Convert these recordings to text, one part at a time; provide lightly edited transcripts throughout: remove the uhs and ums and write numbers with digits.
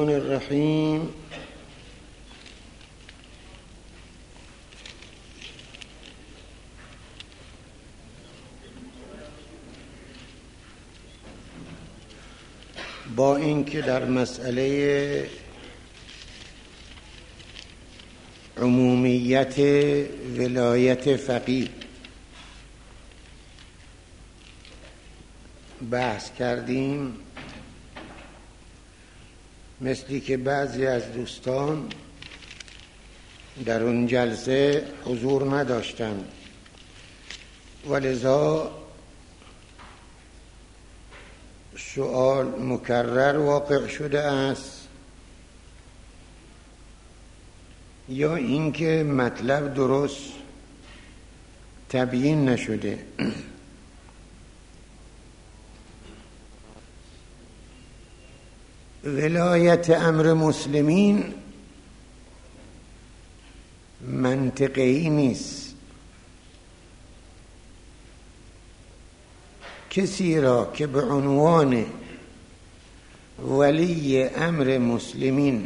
الرحیم. با اینکه در مسئله عمومیت ولایت فقیه بحث کردیم، مثلی که بعضی از دوستان در اون جلسه حضور نداشتند و لذا سؤال مکرر واقع شده است یا اینکه مطلب درست تبیین نشده. ولایت امر مسلمین منطقی نیست. کسی را که به عنوان ولی امر مسلمین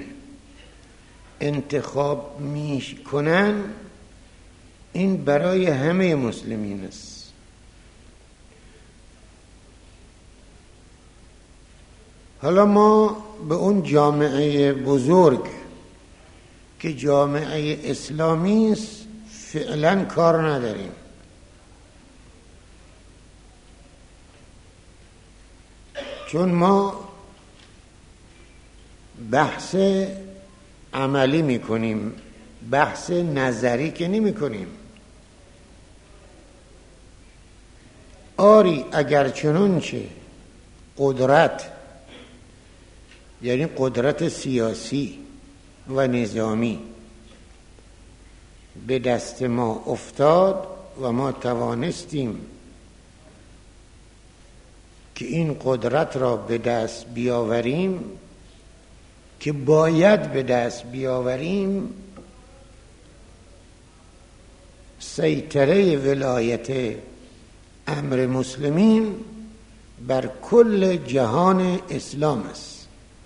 انتخاب می کنن، این برای همه مسلمین است. حالا ما به اون جامعه بزرگ که جامعه اسلامی است فعلا کار نداریم. چون ما بحث عملی میکنیم، بحث نظری که نمی کنیم. آری اگر چنانچه قدرت، یعنی قدرت سیاسی و نظامی به دست ما افتاد و ما توانستیم که این قدرت را به دست بیاوریم، که باید به دست بیاوریم، سیطره ولایت امر مسلمین بر کل جهان اسلام است.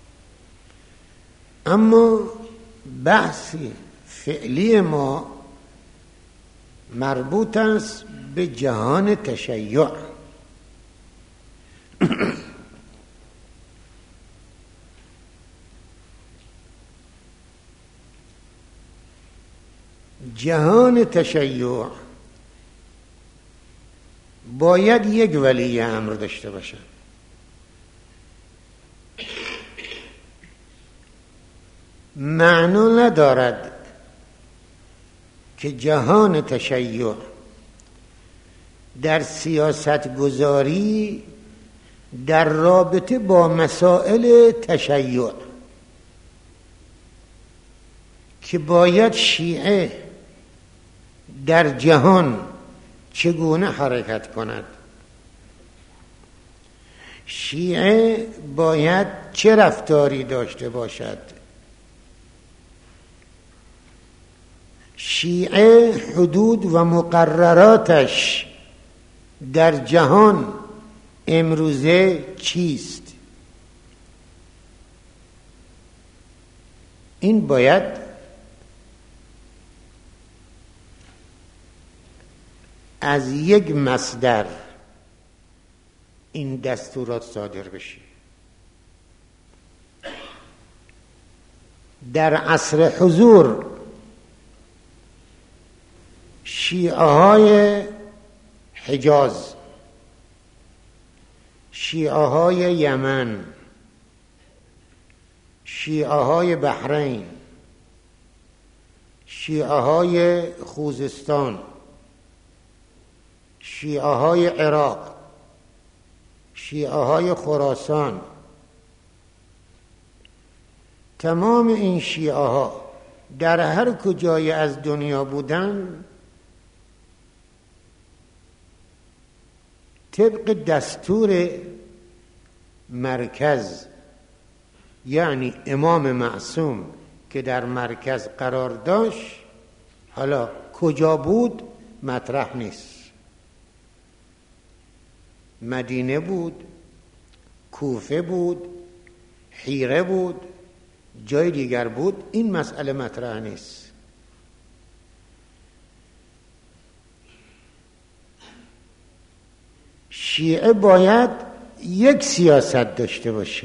اما بحث فعلی ما مربوط است به جهان تشیع. جهان تشیع باید یک ولی امر داشته باشد. معنا ندارد که جهان تشیع در سیاست گذاری در رابطه با مسائل تشیع که باید شیعه در جهان چگونه حرکت کند، شیعه باید چه رفتاری داشته باشد، شیعه حدود و مقرراتش در جهان امروزه چیست، این باید از یک مصدر این دستورات صادر بشه. در عصر حضور شیعه های حجاز، شیعه های یمن، شیعه های بحرین، شیعه های خوزستان، شیعه های عراق، شیعه های خراسان، تمام این شیعه ها در هر کجای از دنیا بودن طبق دستور مرکز، یعنی امام معصوم که در مرکز قرار داشت، حالا کجا بود مطرح نیست. مدینه بود، کوفه بود، حیره بود، جای دیگر بود این مسئله مطرح نیست. شیعه باید یک سیاست داشته باشه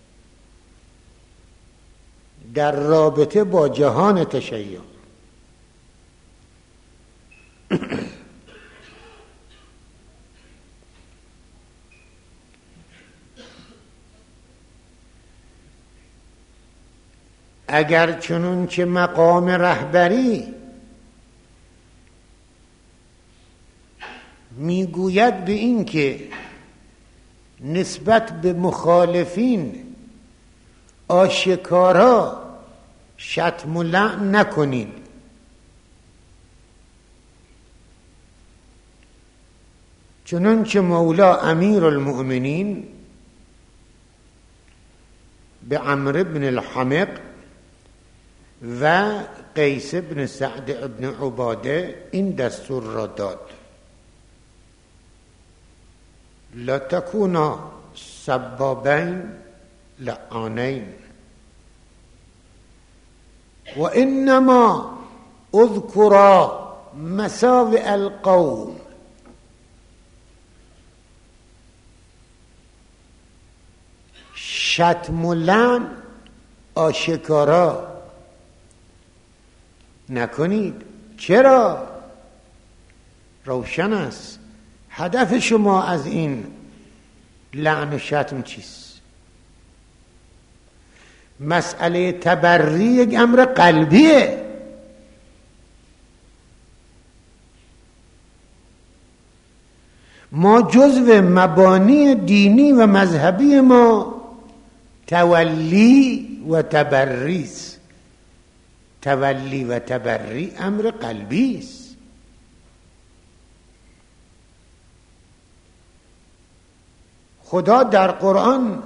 در رابطه با جهان تشیع. اگر چنانچه مقام رهبری میگوید به این که نسبت به مخالفین آشکارا شتم و لعن نکنید، چنانچه مولا امیر المؤمنین به عمرو بن الحمق و قیس بن سعد بن عباده این دستور را داد: لا تکونا سبابین لعانین و انما اذکرا مساوئ القوم. شتم و لعن آشکارا نکنید. چرا؟ روشن است. هدف شما از این لعن و شتم چیست؟ مسئله تبری یک امر قلبیه. ما جزو مبانی دینی و مذهبی ما تولی و تبری است. تولی و تبری امر قلبی است. خدا در قرآن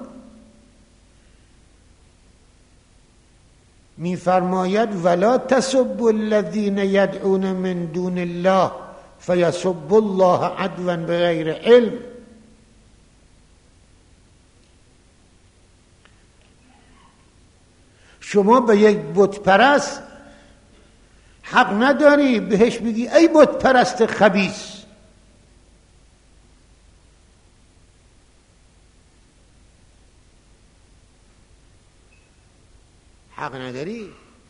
می‌فرماید ولا تسبوا الذين يدعون من دون الله فيسبوا الله عدوا بغیر علم. شما به یک بت پرست حق نداری بهش بگی ای بت پرست خبیث. حق نداری.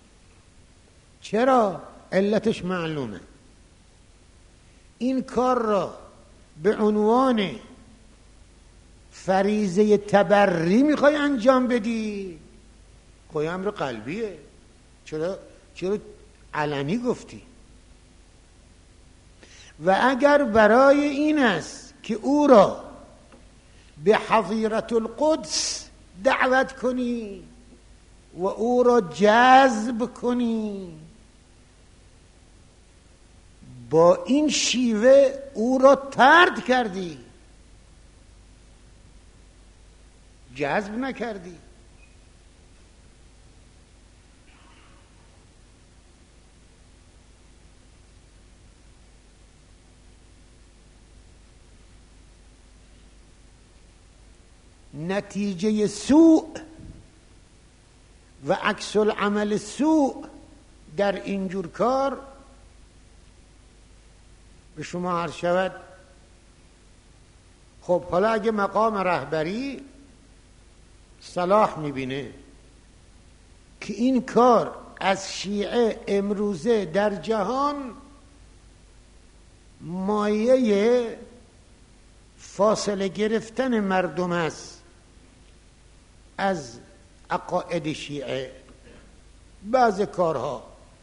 چرا؟ علتش معلومه. این کار را به عنوان فریضه تبری میخوای انجام بدی؟ خب امر قلبیه. چرا علنی گفتی؟ و اگر برای این است که او را به حظیرة القدس دعوت کنی و او را جذب کنی، با این شیوه او را طرد کردی، جذب نکردی. نتیجه سوء و عکس العمل سوء در اینجور کار به شما عرض شود. خب حالا اگه مقام رهبری صلاح میبینه که این کار از شیعه امروزه در جهان مایه فاصله گرفتن مردم است از عقاید شیعه، بعض کارها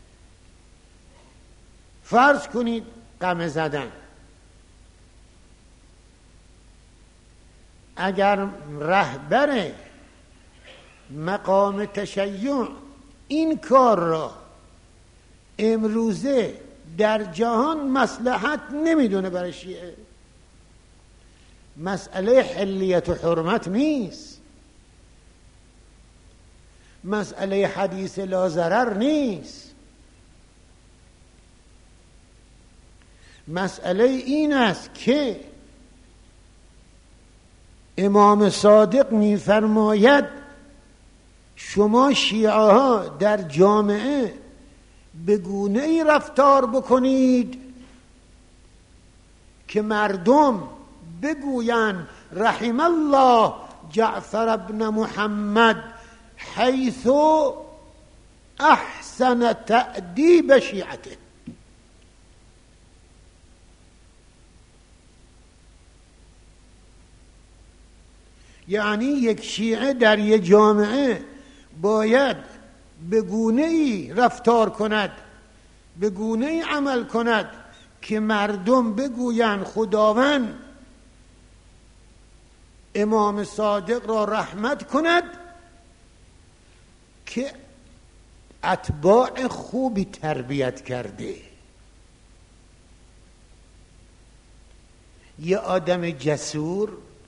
فرض کنید قمه زدن، اگر رهبر مقام تشیع این کار را امروزه در جهان مصلحت نمیدونه برای شیعه، مسئله حلیت و حرمت نیست، مسئله حدیث لا ضرر نیست، مسئله این است که امام صادق می‌فرماید شما شیعه ها در جامعه به گونه ای رفتار بکنید که مردم بگویند رحم الله جعفر ابن محمد حیث احسن تأدیب شیعته. یعنی یک شیعه در یک جامعه باید به گونه‌ای رفتار کند، به گونه‌ای عمل کند که مردم بگویند خداوند امام صادق را رحمت کند که اتباع خوبی تربیت کرده. یه آدم جسور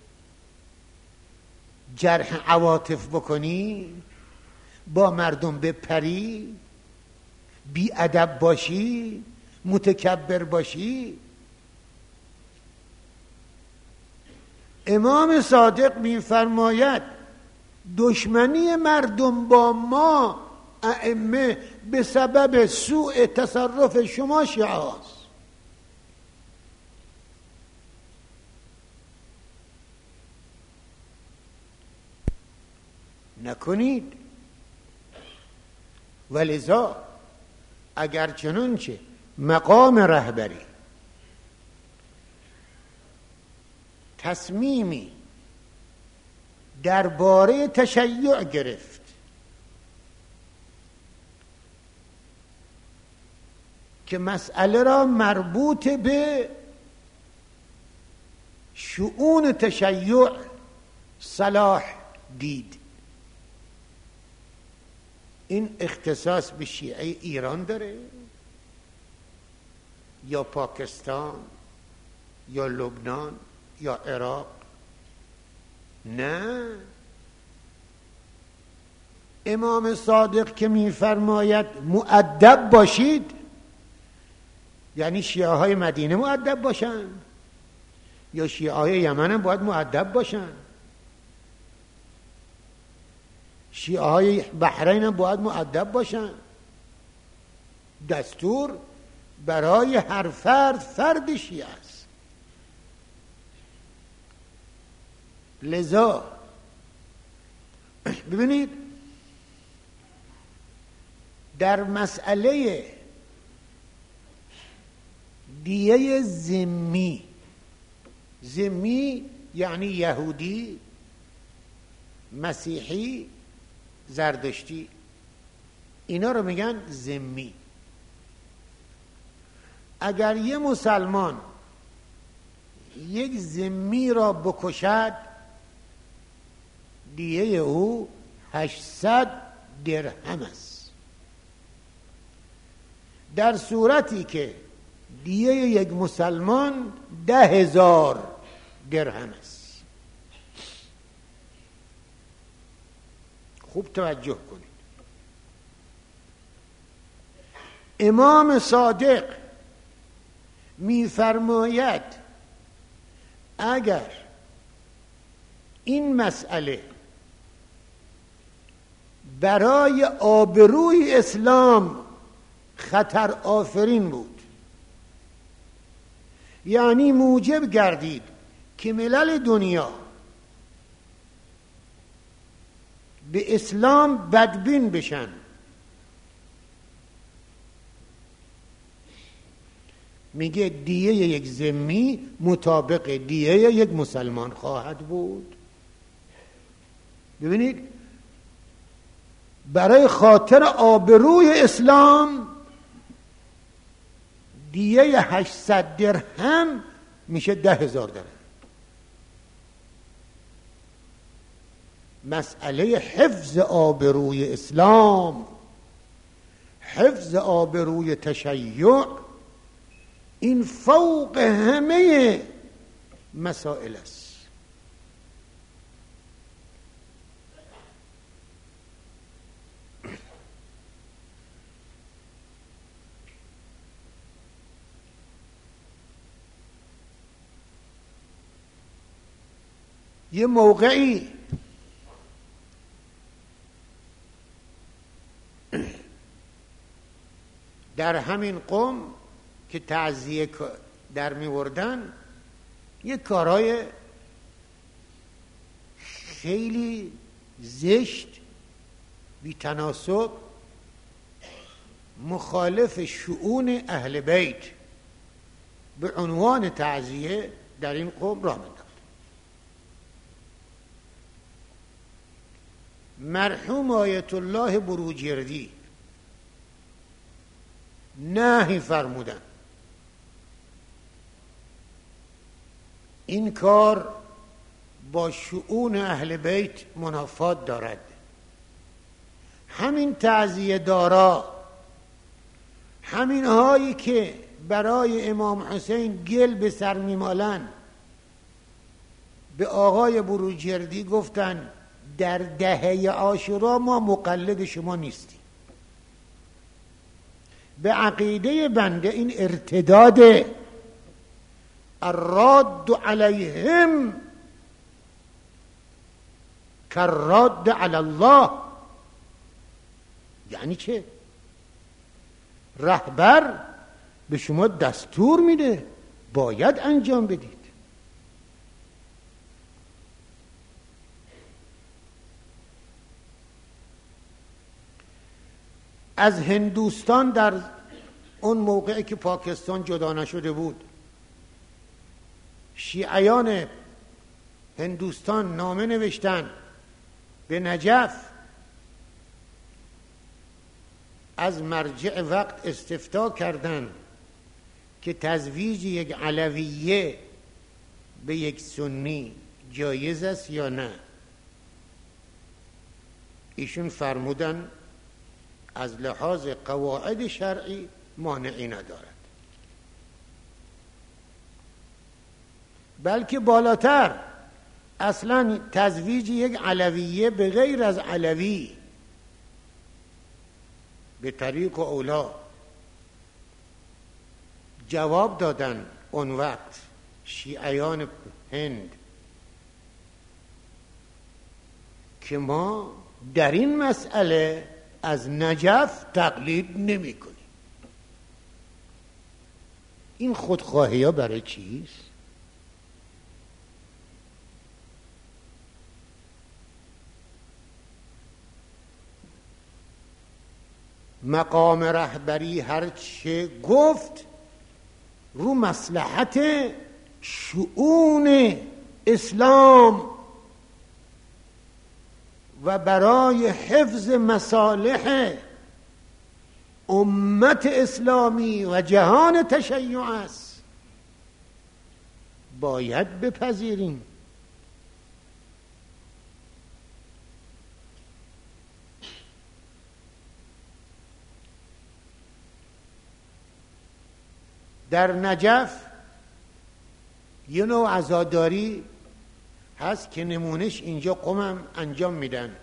جرح عواطف بکنی، با مردم بپری، بی ادب باشی، متکبر باشی. امام صادق می‌فرماید دشمنی مردم با ما ائمه به سبب سوء تصرف شما شیعه است. نکنید. ولذا اگر چنانچه مقام رهبری تصمیمی درباره تشیع گرفت که مسئله را مربوط به شؤون تشیع صلاح دید، این اختصاص به شیعه ایران داره یا پاکستان یا لبنان یا عراق؟ نه. امام صادق که می‌فرماید مؤدب باشید، یعنی شیعه های مدینه مؤدب باشن یا شیعه های یمن هم باید مؤدب باشن؟ شیعه های بحرین هم باید مؤدب باشن؟ دستور برای هر فرد شیعه است. لذا ببینید در مسئله دیه ذمی یعنی یهودی، مسیحی، زردشتی، اینا رو میگن ذمی. اگر یه مسلمان یک ذمی را بکشد دیه او 800 درهم است، در صورتی که دیه یک مسلمان 10,000 درهم است. خوب توجه کنید. امام صادق می‌فرماید اگر این مسئله برای آبروی اسلام خطر آفرین بود، یعنی موجب گردید که ملل دنیا به اسلام بدبین بشن، میگه دیه یک ذمی مطابق دیه یک مسلمان خواهد بود. ببینید برای خاطر آبروی اسلام دیه 800 درهم میشه 10,000 درهم. مسئله حفظ آبروی اسلام، حفظ آبروی تشیع، این فوق همه مسائل است. یه موقعی در همین قوم که تعزیه در می‌وردن یک کارهای خیلی زشت، بی تناسب، مخالف شؤون اهل بیت به عنوان تعزیه در این قوم راه انداخت. مرحوم آیت الله بروجردی نهی فرمودن این کار با شؤون اهل بیت منافات دارد. همین تعزیه دارا، همین هایی که برای امام حسین گل به سر میمالن، به آقای بروجردی گفتن در دهه عاشورا ما مقلد شما نیستیم. به عقیده بنده این ارتداد الراد علیهم کالراد علی الله. یعنی چه؟ رهبر به شما دستور میده، باید انجام بدید. از هندوستان در اون موقعی که پاکستان جدا نشده بود، شیعیان هندوستان نامه نوشتن به نجف، از مرجع وقت استفتا کردن که تزویج یک علویه به یک سنی جایز است یا نه. ایشون فرمودن از لحاظ قواعد شرعی مانعی ندارد، بلکه بالاتر اصلا تزویج یک علویه به غیر از علوی به طریق اولا جواب دادن اون وقت شیعیان هند که ما در این مسئله از نجف تقلید نمی کنیم. این خودخواهی ها برای چیست؟ مقام رهبری هرچه گفت رو مصلحت شؤون اسلام و برای حفظ مصالح امت اسلامی و جهان تشیع است. باید بپذیریم. در نجف یه نوع عزاداری هست که نمونش اینجا قومم انجام میدن.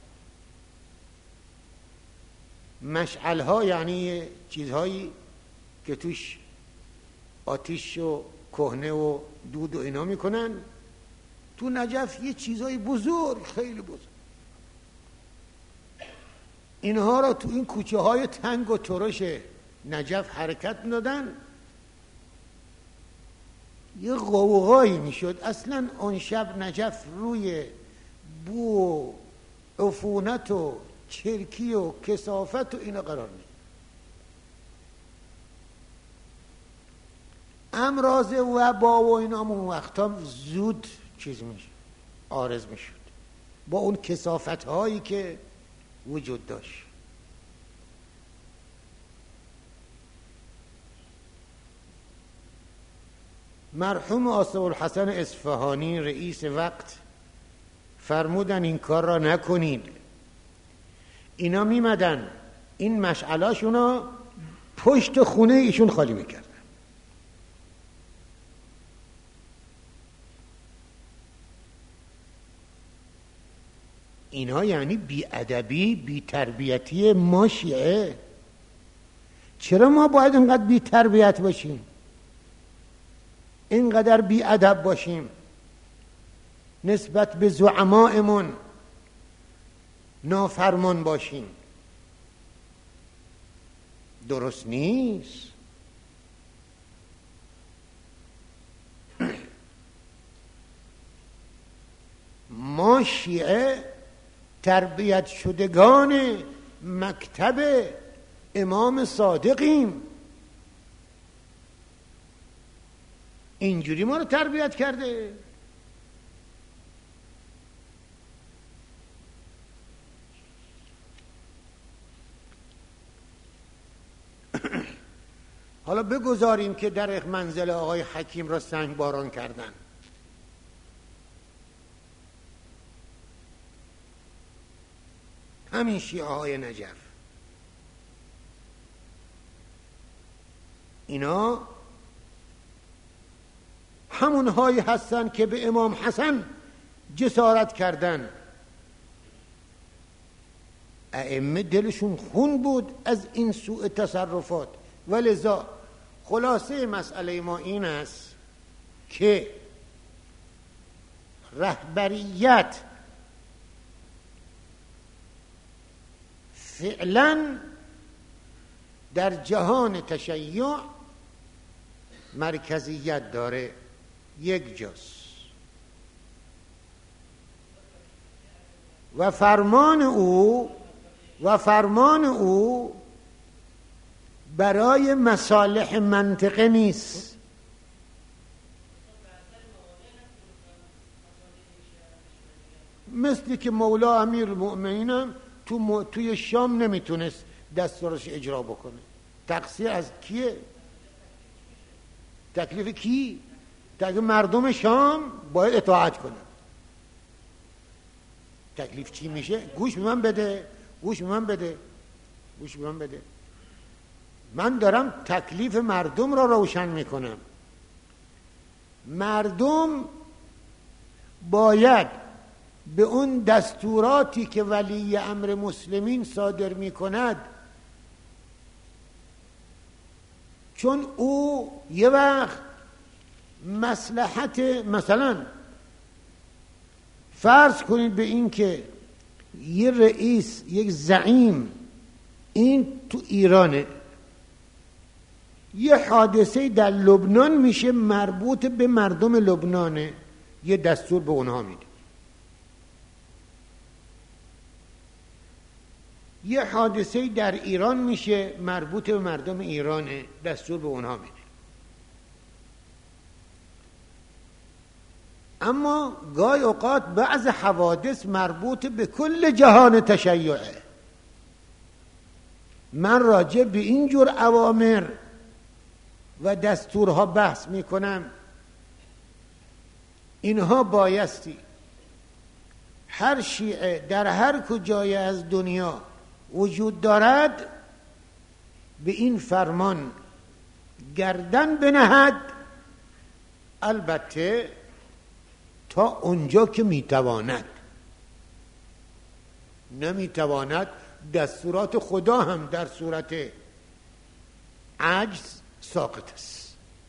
مشعل ها یعنی چیزهایی که توش آتیش و کهنه و دود و اینا میکنن. تو نجف یه چیزهای بزرگ، خیلی بزرگ، اینها را تو این کوچه های تنگ و ترش نجف حرکت دادن. یه غوغایی میشد. اصلا اون شب نجف روی بو و عفونت و چرکی و کثافت و اینا قرار می. امراض وبا و اینا اون وقتا زود چیز میشه، عارض میشد با اون کثافت هایی که وجود داشت. مرحوم آصف الحسن اصفهانی رئیس وقت فرمودن این کار را نکنید. اینا میمدن این مشعلاشونو پشت خونه ایشون خالی میکردن. اینا یعنی بی‌ادبی، بی‌تربیتی ما شیعه. چرا ما باید اینقدر بی‌تربیت باشیم، اینقدر بی‌ادب باشیم، نسبت به زعمائمون نافرمان باشیم؟ درست نیست. ما شیعه تربیت شدگان مکتب امام صادقیم، اینجوری ما رو تربیت کرده. حالا بگذاریم که در منزل آقای حکیم را سنگ باران کردن، همین شیعه های نجف، اینا همون هایی هستن که به امام حسن جسارت کردن. ائمه دلشون خون بود از این سوء تصرفات. ولذا خلاصه مسئله ما این است که رهبریت فعلا در جهان تشیع مرکزیت داره، یک جاست و فرمان او برای مصالح منطقه نیست. مثلی که مولا امیرالمؤمنین هم توی شام نمیتونست دستورش اجرا بکنه. تقصیر از کیه؟ تکلیف کی؟ تکلیف مردم شام باید اطاعت کنه. تکلیف چی میشه؟ گوش به من بده. من دارم تکلیف مردم را روشن میکنم. مردم باید به اون دستوراتی که ولی امر مسلمین صادر میکند، چون او یه وقت مصلحت، مثلا فرض کنید به این که یه رئیس، یک زعیم، این تو ایرانه، یه حادثه در لبنان میشه مربوط به مردم لبنانه، یه دستور به اونها میده. یه حادثه در ایران میشه مربوط به مردم ایرانه، دستور به اونها میده. اما گاهی اوقات بعض حوادث مربوط به کل جهان تشیعه. من راجع به اینجور اوامر و دستورها بحث میکنم. اینها بایستی هر شیعه در هر کجای از دنیا وجود دارد به این فرمان گردن بنهد، البته تا اونجا که میتواند. نمیتواند، دستورات خدا هم در صورت عجز ساقط است.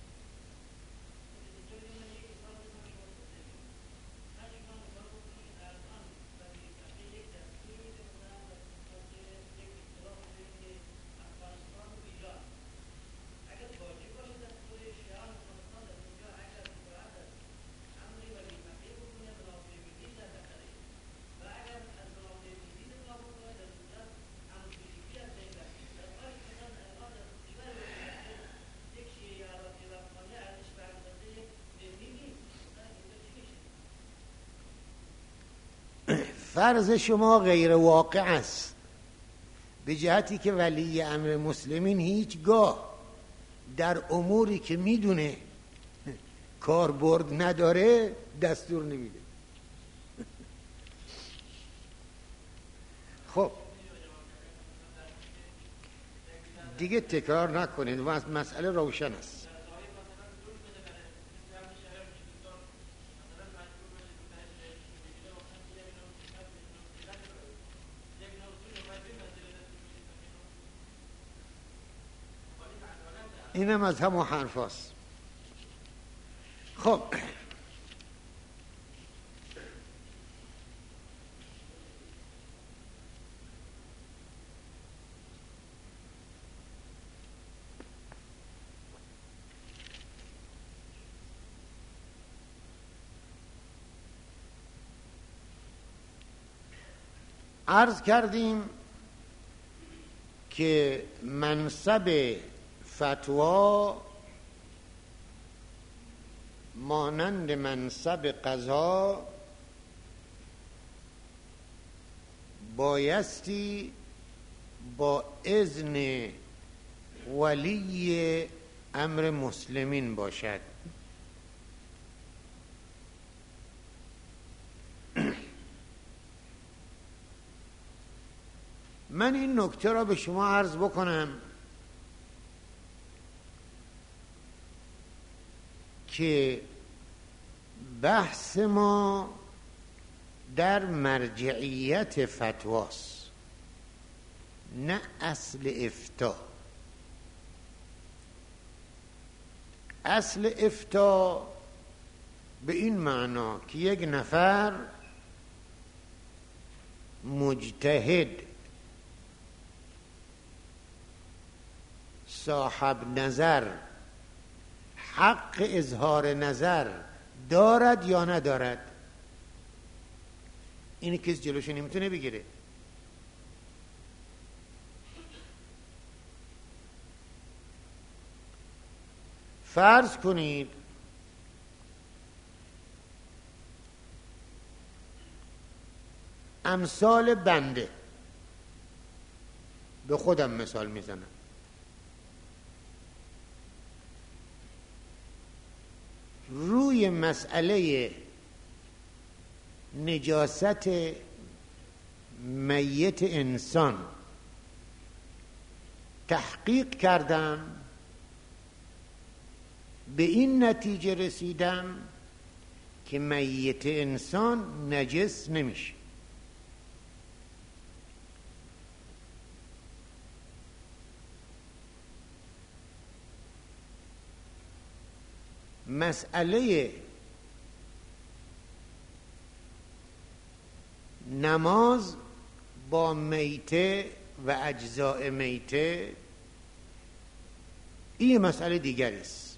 فرض شما غیر واقع است، به جهتی که ولی امر مسلمین هیچگاه در اموری که میدونه کاربرد نداره دستور نمیده. خب دیگه تکرار نکنید، مسئله روشن است. اینم از همون حرف هست. خب عرض کردیم که منصب فتوا مانند منصب قضا بایستی با اذن ولی امر مسلمین باشد. من این نکته را به شما عرض بکنم که بحث ما در مرجعیت فتواست، نه اصل افتاء. اصل افتاء به این معنا که یک نفر مجتهد صاحب نظر حق اظهار نظر دارد یا ندارد، این کس جلوش نمیتونه بگیره. فرض کنید امثال بنده، به خودم مثال میزنم، روی مسئله نجاست میت انسان تحقیق کردم، به این نتیجه رسیدم که میت انسان نجس نمیشه. مسئله نماز با میته و اجزاء میته این مسئله دیگر است،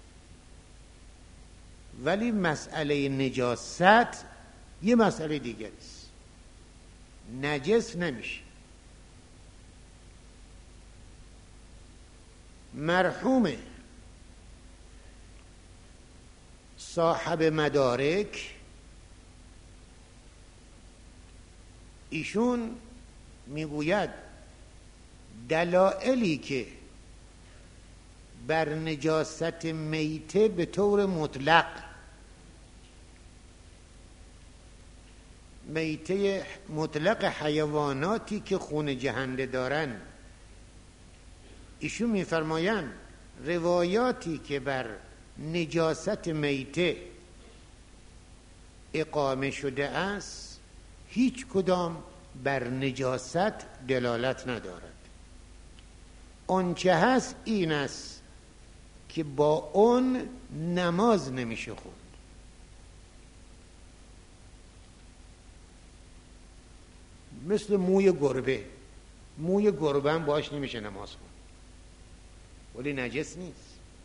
ولی مسئله نجاست یه مسئله دیگر است، نجس نمیشه. مرحوم صاحب مدارک ایشون میگوید دلایلی که بر نجاست میته به طور مطلق، میته مطلق حیواناتی که خون جهنده دارن، ایشون میفرمایند روایاتی که بر نجاست میته اقامه شده است هیچ کدام بر نجاست دلالت ندارد. آنچه هست این است که با اون نماز نمیشه خوند. مثل موی گربه، موی گربه هم باش نمیشه نماز خوند، ولی نجس نیست.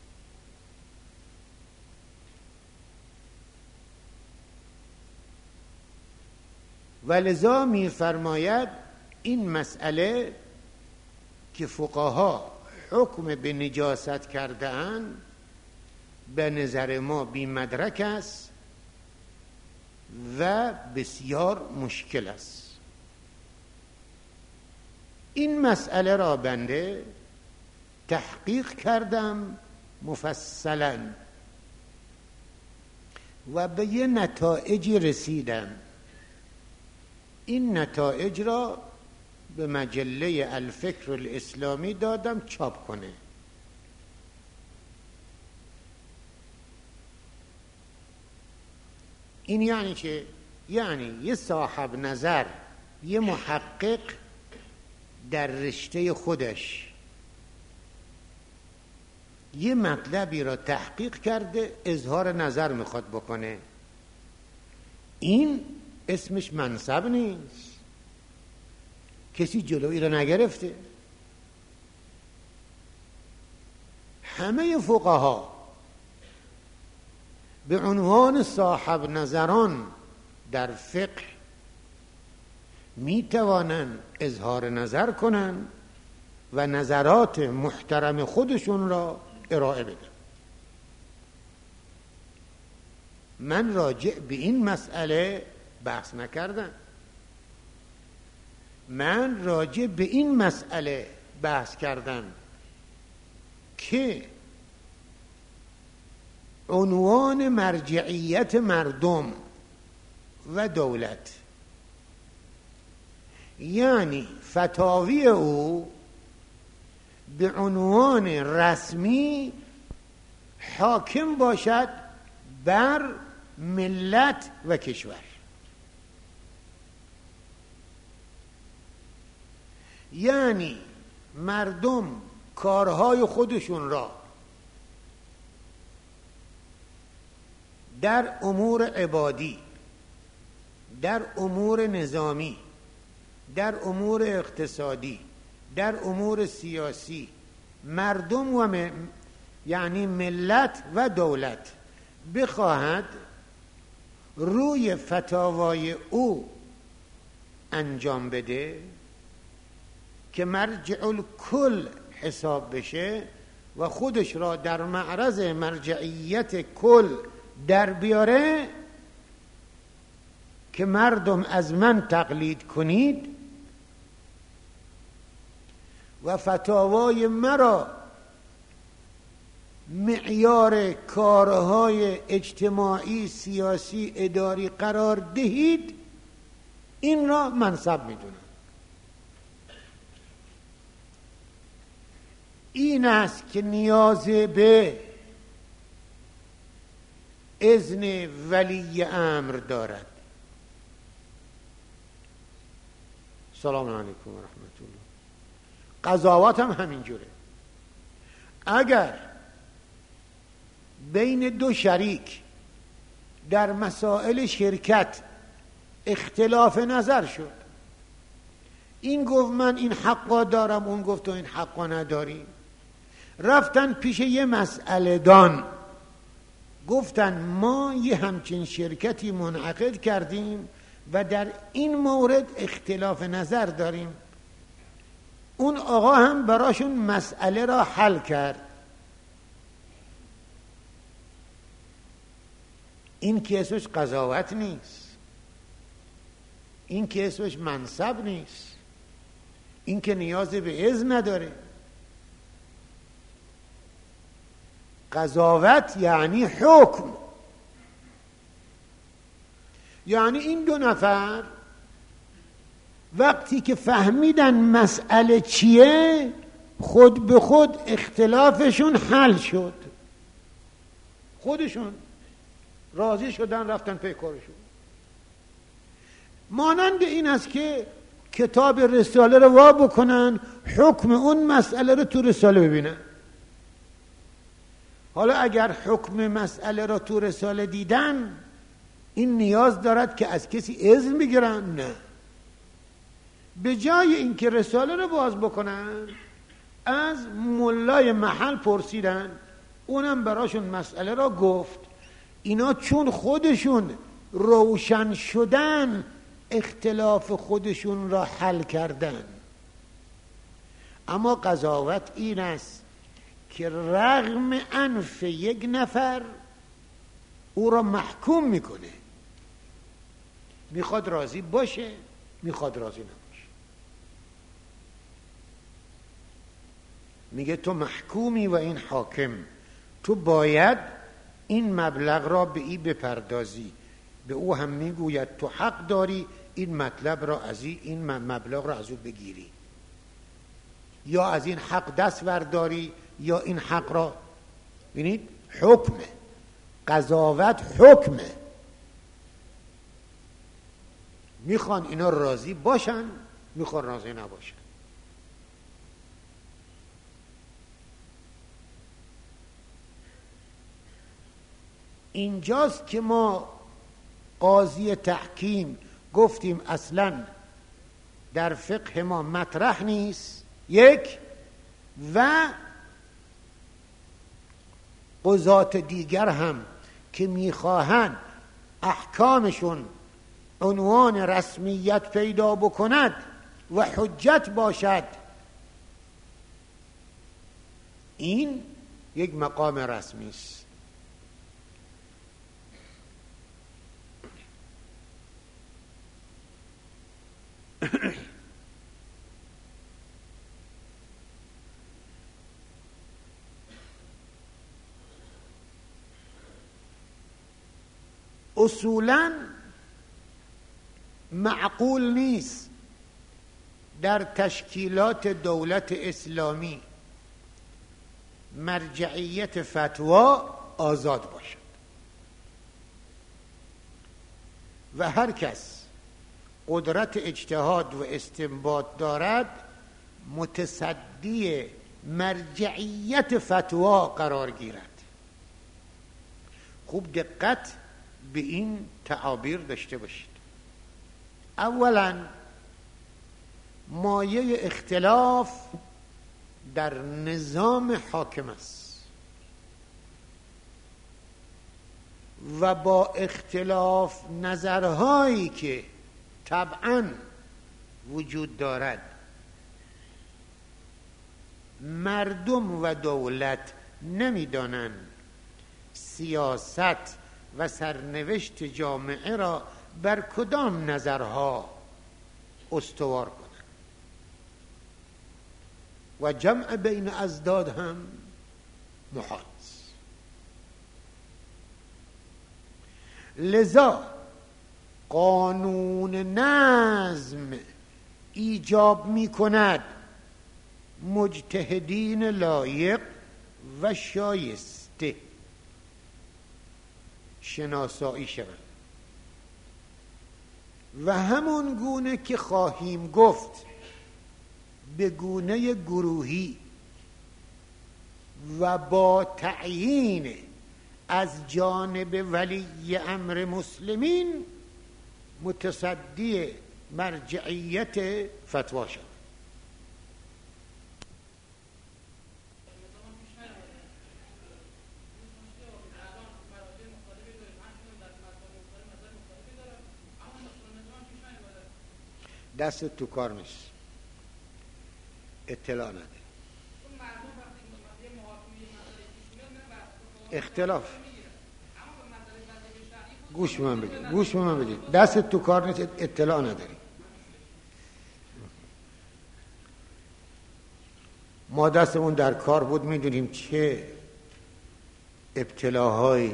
ولذا می‌فرماید این مسئله که فقها حکم به نجاست کرده اند به نظر ما بی مدرک است و بسیار مشکل است. این مسئله را بنده تحقیق کردم مفصلا و به یه نتایجی رسیدم. این نتایج را به مجله الفکر الاسلامی دادم چاپ کنه. این یعنی چه؟ یعنی یه صاحب نظر، یه محقق در رشته خودش یه مطلبی را تحقیق کرده، اظهار نظر میخواد بکنه، این اسمش منصب نیست، کسی جلوی را نگرفته. همه فقها به عنوان صاحب نظران در فقه می توانند اظهار نظر کنند و نظرات محترم خودشون را ارائه بدن. من راجع به این مسئله بحث نکردم. من راجع به این مسئله بحث کردم که عنوان مرجعیت مردم و دولت، یعنی فتاوی او به عنوان رسمی حاکم باشد بر ملت و کشور. یعنی مردم کارهای خودشون را در امور عبادی، در امور نظامی، در امور اقتصادی، در امور سیاسی، مردم و یعنی ملت و دولت بخواهد روی فتاوای او انجام بده که مرجع الکل حساب بشه و خودش را در معرض مرجعیت کل در بیاره که مردم از من تقلید کنید و فتاوای مرا معیار کارهای اجتماعی، سیاسی، اداری قرار دهید، این را منصب میدونم. این است که نیاز به اذن ولی امر دارد. سلام علیکم و رحمت الله. قضاوت هم همینجوره. اگر بین دو شریک در مسائل شرکت اختلاف نظر شد، این گفت من این حقا دارم، اون گفت تو این حقا نداری، رفتن پیش یه مسئله دان، گفتن ما یه همچین شرکتی منعقد کردیم و در این مورد اختلاف نظر داریم. اون آقا هم براشون مسئله را حل کرد. این که اسمش قضاوت نیست، این که اسمش منصب نیست، این که نیاز به اذن نداره. قضاوت یعنی حکم، یعنی این دو نفر وقتی که فهمیدن مسئله چیه، خود به خود اختلافشون حل شد، خودشون راضی شدن، رفتن پی کارشون. مانند این است که کتاب رساله رو وا بکنن، حکم اون مسئله رو تو رساله ببینن. حالا اگر حکم مسئله رو تو رساله دیدن، این نیاز دارد که از کسی اذن بگیرن؟ نه. به جای اینکه رساله رو باز بکنن، از ملای محل پرسیدن، اونم براشون مسئله را گفت. اینا چون خودشون روشن شدن، اختلاف خودشون را حل کردن. اما قضاوت این است که رغم انف یک نفر او را محکوم میکنه، میخواد راضی باشه، میخواد راضی نباشه. میگه تو محکومی و این حاکم، تو باید این مبلغ را به این بپردازی. به او هم میگوید تو حق داری این مطلب را از این مبلغ را از او بگیری، یا از این حق دست برداری، یا این حق را. ببینید حکمه، قضاوت حکمه. میخوان اینا راضی باشن، میخوان راضی نباشن. اینجاست که ما قاضی تحکیم گفتیم اصلا در فقه ما مطرح نیست. یک، و قضات دیگر هم که میخواهند احکامشون عنوان رسمیت پیدا بکند و حجت باشد، این یک مقام رسمی است. اصولاً معقول نیست در تشکیلات دولت اسلامی مرجعیت فتوا آزاد باشد و هر کس قدرت اجتهاد و استنباط دارد متصدی مرجعیت فتوا قرار گیرد. خوب دقت به این تعابیر داشته باشید. اولا مایه اختلاف در نظام حاکم است و با اختلاف نظرهایی که طبعاً وجود دارد مردم و دولت نمی‌دانند سیاست و سرنوشت جامعه را بر کدام نظرها استوار کنند و جمع بین ازداد هم محال است. لذا قانون نظم ایجاب می کند مجتهدین لایق و شایسته شناسایی شوند و همون گونه که خواهیم گفت به گونه گروهی و با تعیین از جانب ولی امر مسلمین متصدی مرجعیت فتوا شد. دست تو کار نیست، اطلاع نده. اختلاف گوش به من بگید دست تو کار نیست، اطلاع نداری. ما دستمون در کار بود، میدونیم چه ابتلاهایی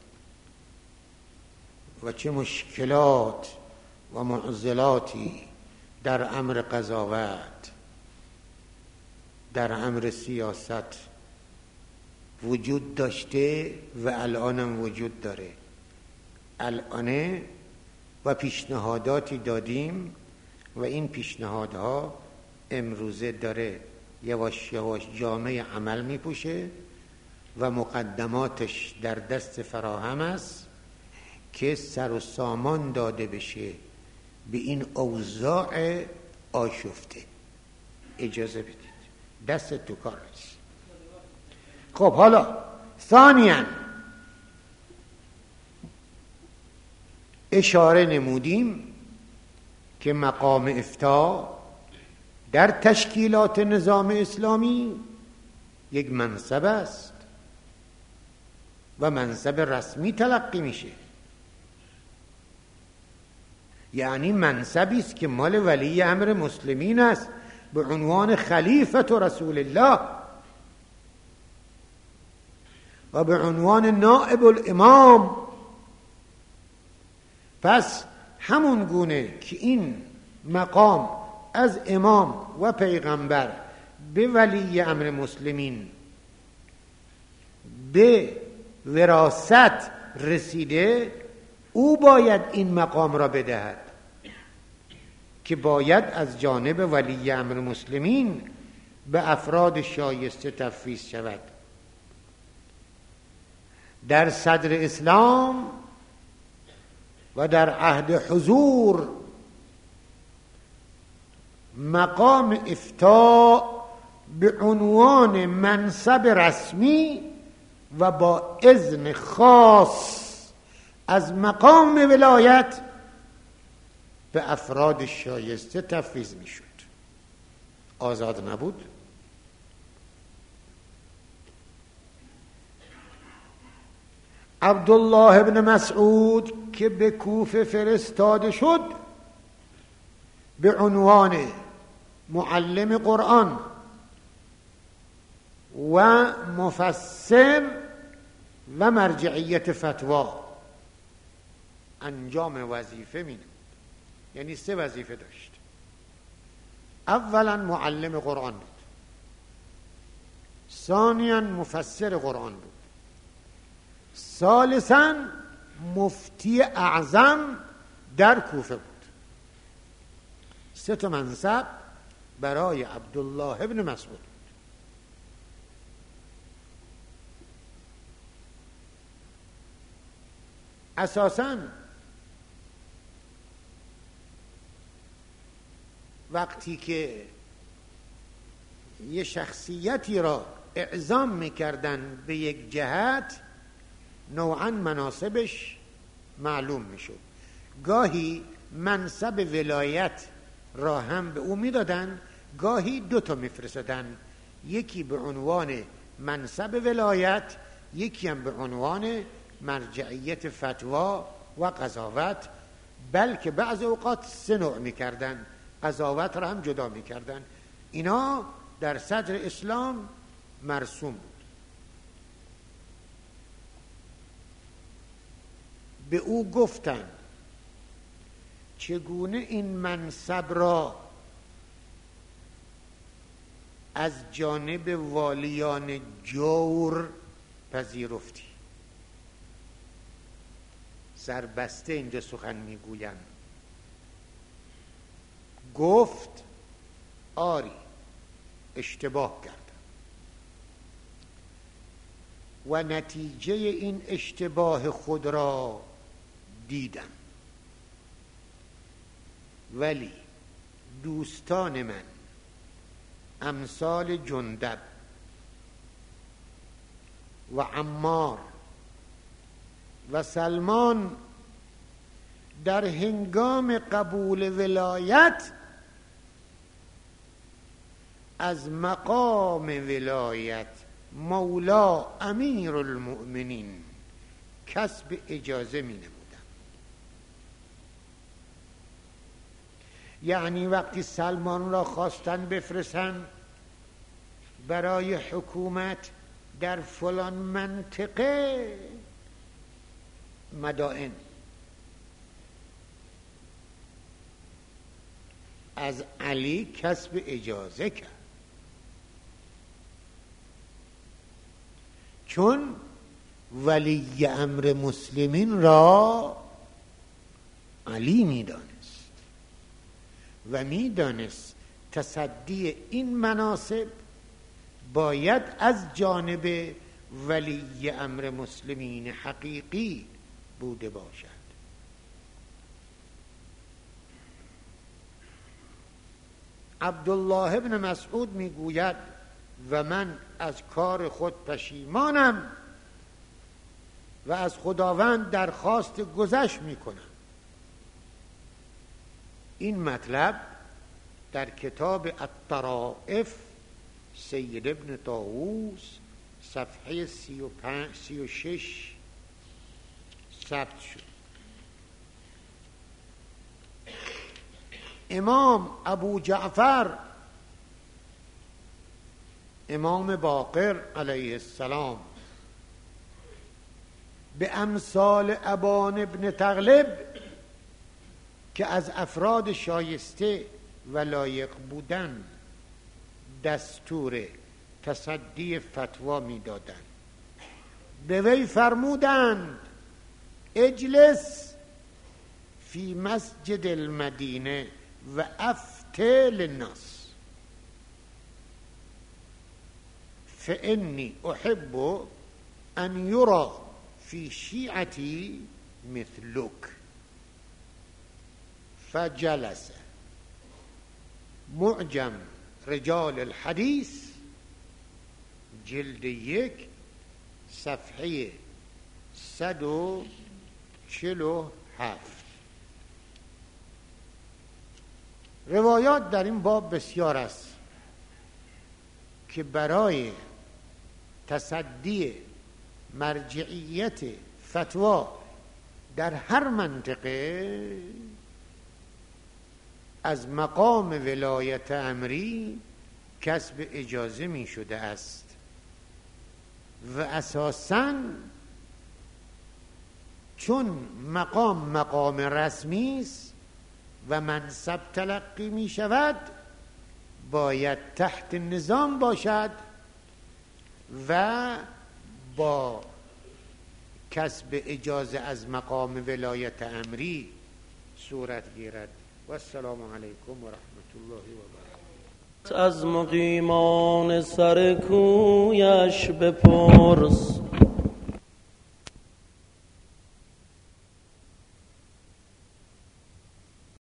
و چه مشکلات و معضلاتی در امر قضاوت، در امر سیاست وجود داشته و الانم وجود داره. الان و پیشنهاداتی دادیم و این پیشنهادها امروزه داره یواش یواش جامعه عمل میپوشه و مقدماتش در دست فراهم است که سر و سامان داده بشه به این اوضاع آشفته. اجازه بدید، دست تو کار نیست. خب حالا ثانیاً اشاره نمودیم که مقام افتاء در تشکیلات نظام اسلامی یک منصب است و منصب رسمی تلقی میشه، یعنی منصبی است که مال ولی امر مسلمین است به عنوان خلیفة رسول الله و به عنوان نائب الامام. پس همون گونه که این مقام از امام و پیغمبر به ولی امر مسلمین به وراثت رسیده، او باید این مقام را بدهد که باید از جانب ولی امر مسلمین به افراد شایسته تفویض شود. در صدر اسلام و در عهد حضور مقام افتاء به عنوان منصب رسمی و با اذن خاص از مقام ولایت به افراد شایسته تفویض میشد. آزاد نبود. عبدالله ابن مسعود که به کوفه فرستاده شد به عنوان معلم قرآن و مفسر و مرجعیت فتوا، انجام وظیفه می‌نمود. یعنی 3 وظیفه داشت. اولا معلم قرآن بود، ثانیا مفسر قرآن بود، ثالثا مفتی اعظم در کوفه بود. 3 منصب برای عبدالله ابن مسعود. اساساً وقتی که یه شخصیتی را اعزام میکردن به یک جهت، نوعاً مناسبش معلوم میشد. گاهی منصب ولایت را هم به او میدادن، گاهی 2 تا میفرستدن، یکی به عنوان منصب ولایت، یکی هم به عنوان مرجعیت فتوا و قضاوت، بلکه بعض اوقات 3 نوع میکردن، قضاوت را هم جدا میکردن. اینا در صدر اسلام مرسوم بود. به او گفتند چگونه این منصب را از جانب والیان جور پذیرفتی؟ سربسته اینجا سخن میگویم. گفت آری، اشتباه کردم و نتیجه این اشتباه خود را دیدم، ولی دوستان من امثال جندب و عمار و سلمان در هنگام قبول ولایت از مقام ولایت مولا امیر المؤمنین کسب اجازه می نمودن. یعنی وقتی سلمان را خواستن بفرستن برای حکومت در فلان منطقه مدائن، از علی کسب اجازه کرد، چون ولی امر مسلمین را علی میدانست و میدانست تصدی این مناصب باید از جانب ولی امر مسلمین حقیقی بوده باشد. عبدالله ابن مسعود میگوید و من از کار خود پشیمانم و از خداوند درخواست گذشت میکنم. این مطلب در کتاب الطرائف سید ابن طاووس صفحه 36 ثبت شد. امام ابو جعفر امام باقر علیه السلام به امثال ابان ابن تغلب که از افراد شایسته و لایق بودن دستور تصدی فتوا می دادن، به وی فرمودند اجلس فی مسجد المدینه و افتی للناس فانی احب ان یرى فی شیعتی مثلک. فجلس. معجم رجال الحدیث جلد 1 صفحه 147. روایات در این باب بسیار است که برای تصدی مرجعیت فتوا در هر منطقه از مقام ولایت امری کسب اجازه می شده است و اساساً چون مقام رسمی است و منصب تلقی می شود باید تحت نظام باشد و با کسب اجازه از مقام ولایت امری صورت گیرد. و السلام علیکم و رحمت الله و برکاته. از مقیمان سر کویش بپرس